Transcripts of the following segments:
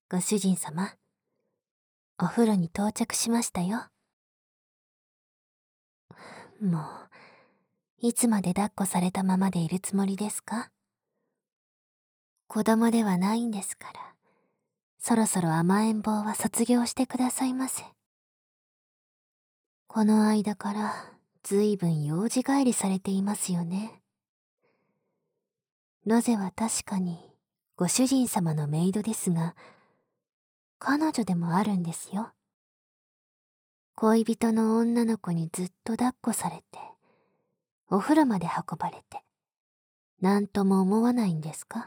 ご主人様、お風呂に到着しましたよ。もう、いつまで抱っこされたままでいるつもりですか？子供ではないんですから、そろそろ甘えん坊は卒業してくださいませ。この間からずいぶん用事帰りされていますよね。ロゼは確かにご主人様のメイドですが、彼女でもあるんですよ。恋人の女の子にずっと抱っこされて、お風呂まで運ばれて、なんとも思わないんですか？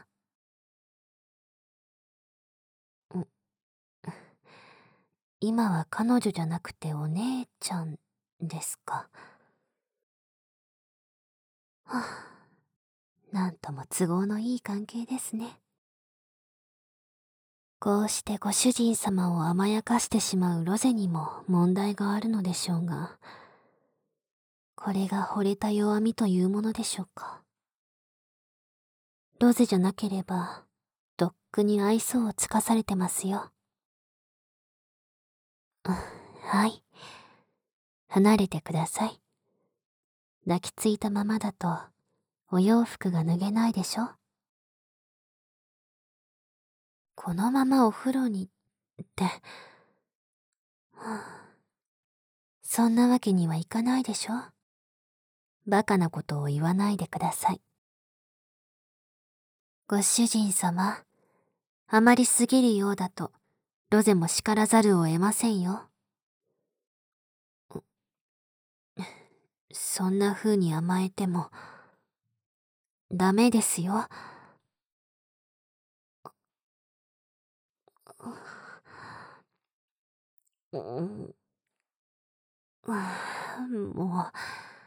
今は彼女じゃなくてお姉ちゃんですか。はあ、なんとも都合のいい関係ですね。こうしてご主人様を甘やかしてしまうロゼにも問題があるのでしょうが、これが惚れた弱みというものでしょうか。ロゼじゃなければ、とっくに愛想をつかされてますよ。はい。離れてください。抱きついたままだと、お洋服が脱げないでしょ。このままお風呂に、って、はあ、そんなわけにはいかないでしょ。バカなことを言わないでください。ご主人様、あまりすぎるようだと、ロゼも叱らざるを得ませんよ。そんな風に甘えても、ダメですよ。うん、もう、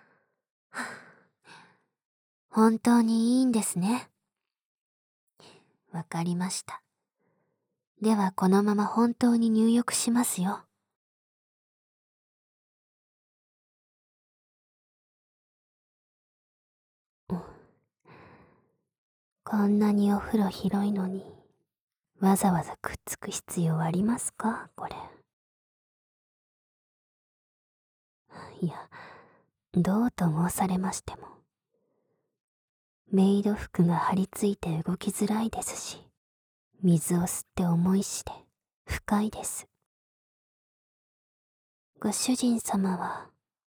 本当にいいんですね。わかりました。ではこのまま本当に入浴しますよ。こんなにお風呂広いのに、わざわざくっつく必要ありますか、これ。いや、どうと申されましても。メイド服が張り付いて動きづらいですし、水を吸って重いしで、不快です。ご主人様は、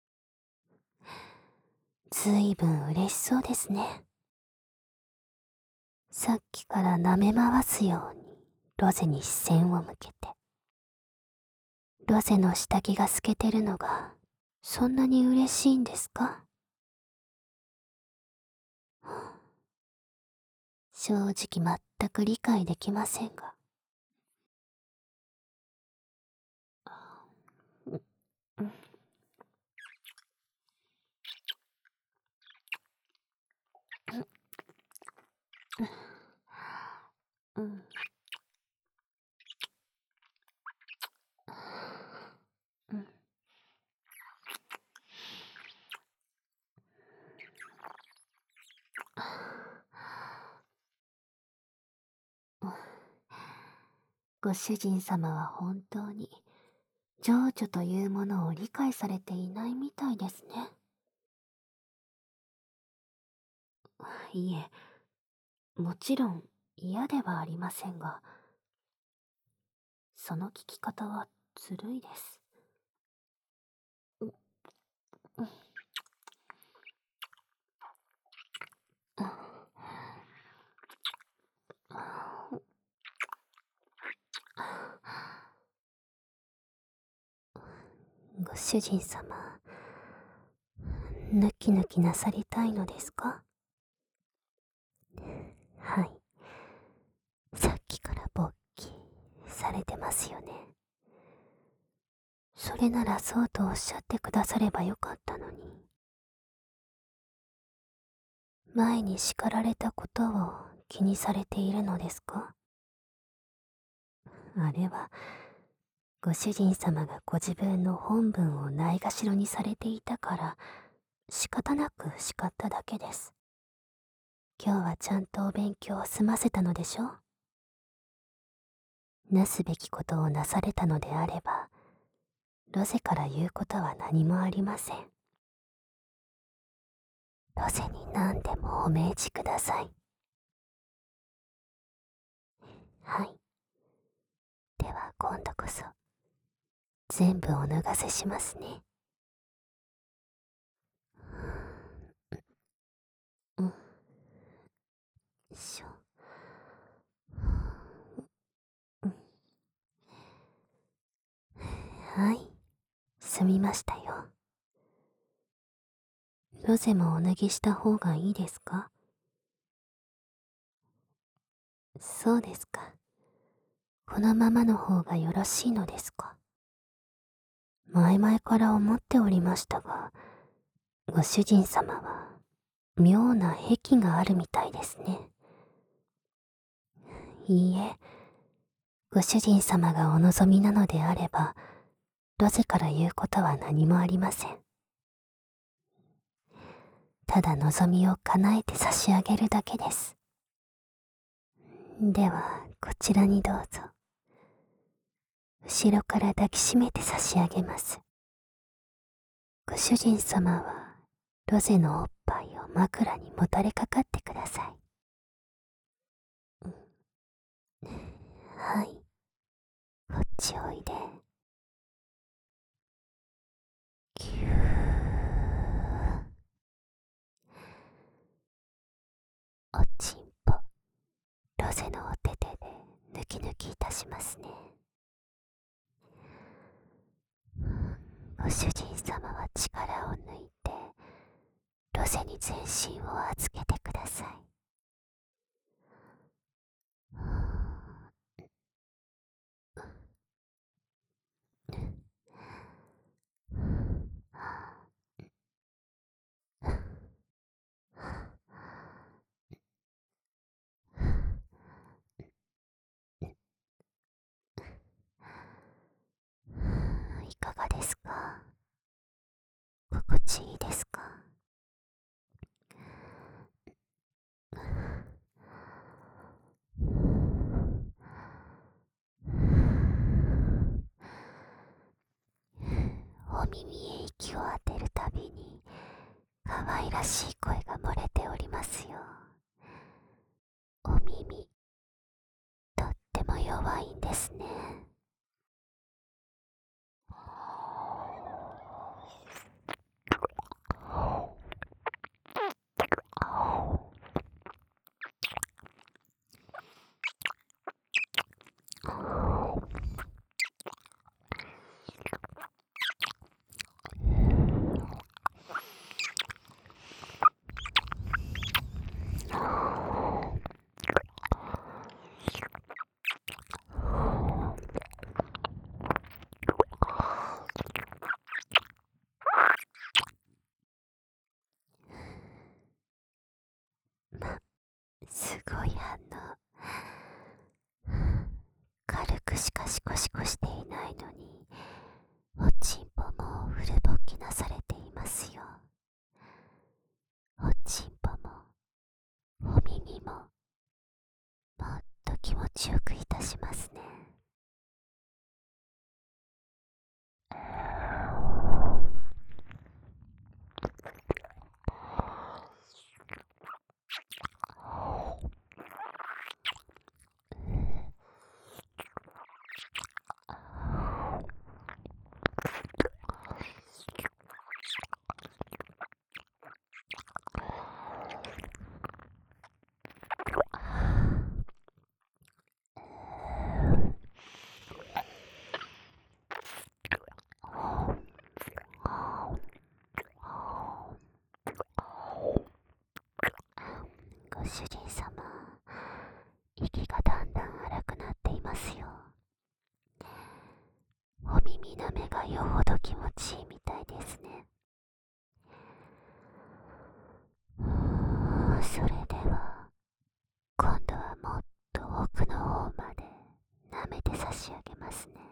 ずいぶん嬉しそうですね。さっきから舐め回すように、ロゼに視線を向けて。ロゼの下着が透けてるのが、そんなに嬉しいんですか？正直全く理解できませんが。うん。うん。ご主人様は本当に情緒というものを理解されていないみたいですね。いえ、もちろん嫌ではありませんが、その聞き方はずるいです。ご主人様、ぬきぬきなさりたいのですか？はい。さっきから勃起されてますよね。それならそうとおっしゃってくださればよかったのに。前に叱られたことを気にされているのですか？あれは、ご主人様がご自分の本分をないがしろにされていたから、仕方なく叱っただけです。今日はちゃんとお勉強を済ませたのでしょ？ なすべきことをなされたのであれば、ロゼから言うことは何もありません。ロゼに何でもお命じください。はい。では今度こそ、全部お脱がせしますね。うん。しょ。はい。済みましたよ。ロゼもお脱ぎした方がいいですか？そうですか。このままの方がよろしいのですか？前々から思っておりましたが、ご主人様は妙な癖があるみたいですね。いいえ、ご主人様がお望みなのであれば、ロゼから言うことは何もありません。ただ望みを叶えて差し上げるだけです。では、こちらにどうぞ。後ろから抱きしめて差し上げます。ご主人様は、ロゼのおっぱいを枕にもたれかかってください。はい。こっちおいで。ぎゅー。おちんぽ、ロゼのお手手で抜き抜きいたしますね。ご主人様は力を抜いて、ロゼに全身を預けてください。いかがですか？心地いいですか？お耳へ息を当てるたびに可愛らしい声が漏れておりますよ。お耳、とっても弱いんですね。すごい反応。軽くしかシコシコしていないのに、おちんぽもフル勃起なされていますよ。おちんぽもお耳ももっと気持ちよくいたしますね。ご主人様、息がだんだん荒くなっていますよ。お耳なめがよほど気持ちいいみたいですね。それでは、今度はもっと奥の方まで舐めて差し上げますね。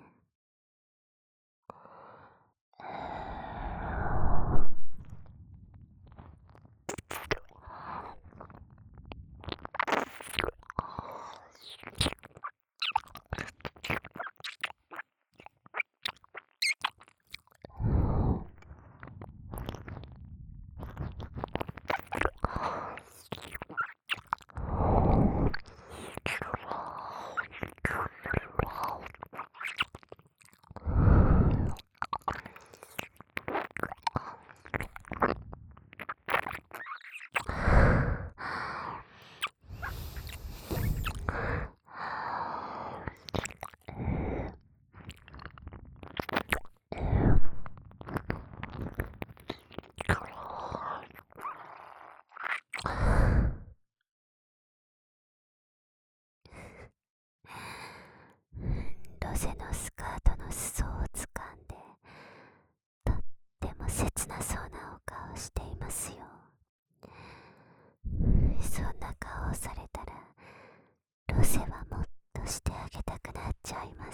ロゼのスカートの裾をつかんで、とっても切なそうなお顔をしていますよ。そんな顔をされたら、ロゼはもっとしてあげたくなっちゃいます。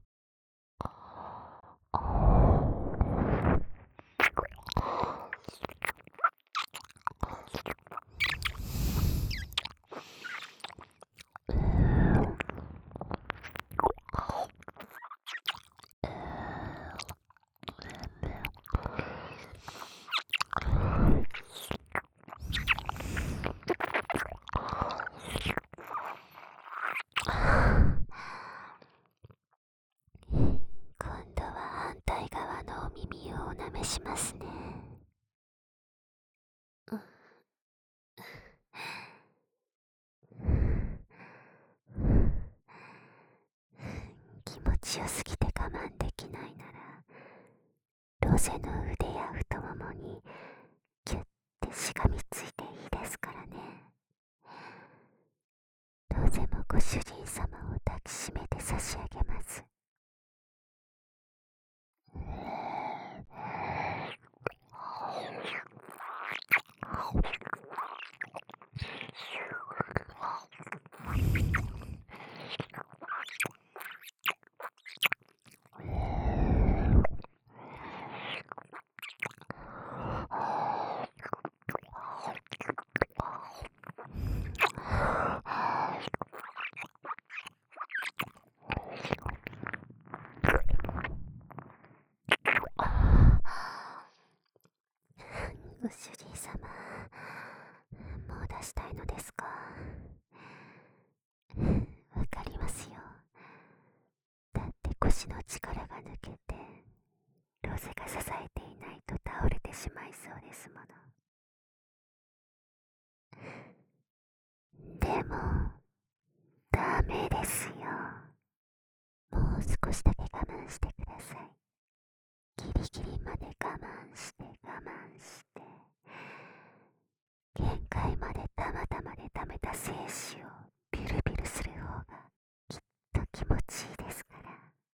今度は反対側のお耳をお舐めしますね。気持ちよすぎて我慢できないなら、ロゼの腕や太ももにキュッてしがみついていいですからね。ロゼもご主人様を抱きしめて差し上げます。ご主人様、もう出したいのですか？わかりますよ。だって腰の力が抜けて、ロゼが支えていないと倒れてしまいそうですもの。でも、ダメですよ。もう少しだけ我慢してください。ギリギリまで我慢して我慢して、限界までたまたまで溜めた精子をビュルビュルする方がきっと気持ちいいですから。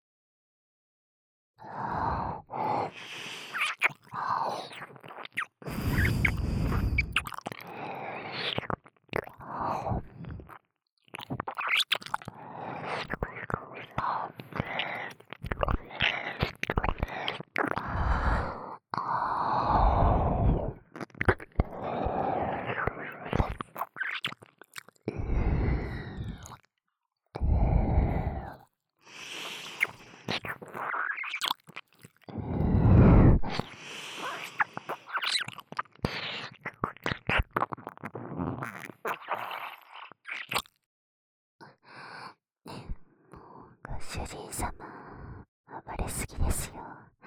主人様、暴れすぎですよ。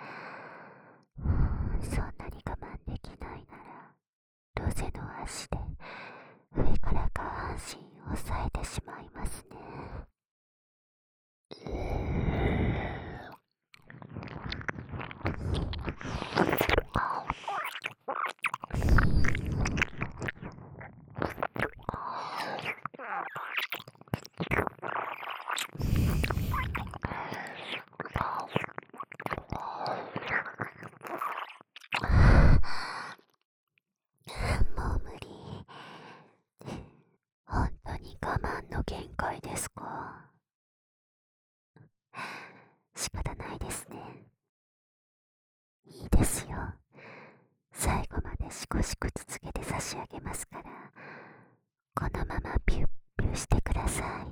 そんなに我慢できないなら、ロゼの足で上から下半身を押さえてしまいますね。もう無理。本当に我慢の限界ですか？仕方ないですね。いいですよ。最後までしこしこ続けて差し上げますから、このままピュッピュしてください。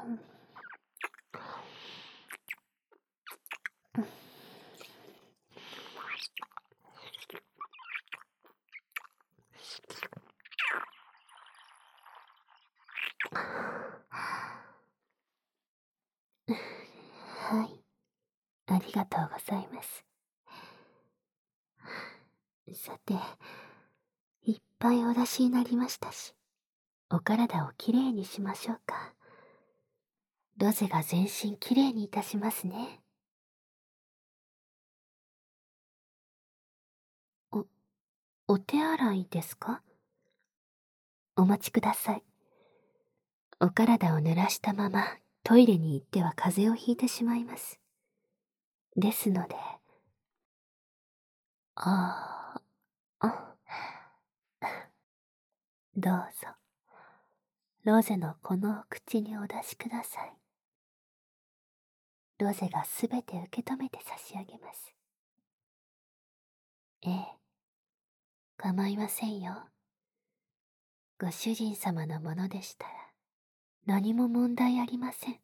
はい、ありがとうございます。さて、いっぱいお出しになりましたし、お体をきれいにしましょうか。ロゼが全身きれいにいたしますね。お、お手洗いですか？お待ちください。お体を濡らしたままトイレに行っては風邪をひいてしまいます。ですので、ああ、どうぞ、ロゼのこのお口にお出しください。ロゼがすべて受け止めて差し上げます。ええ、構いませんよ。ご主人様のものでしたら、何も問題ありません。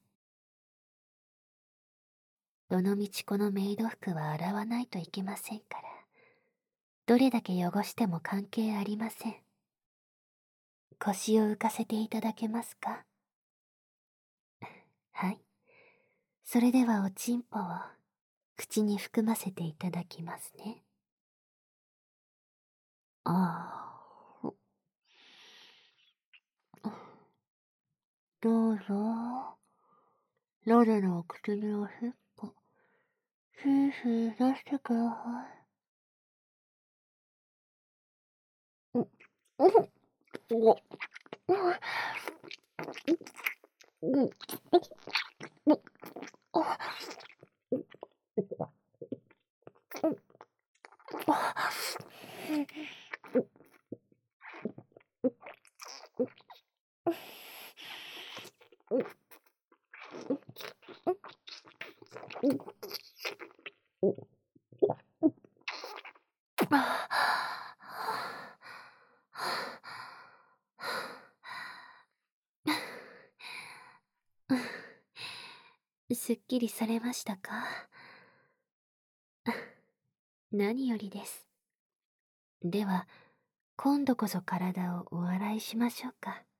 どのみちこのメイド服は洗わないといけませんから、どれだけ汚しても関係ありません。腰を浮かせていただけますか？はい。それではおちんぽを口に含ませていただきますね。ああ。どうぞ。ロゼのお口におしっこ、ふーふー出してください。う、う、う、すっきりされましたか？何よりです。では、今度こそ体をお洗いしましょうか。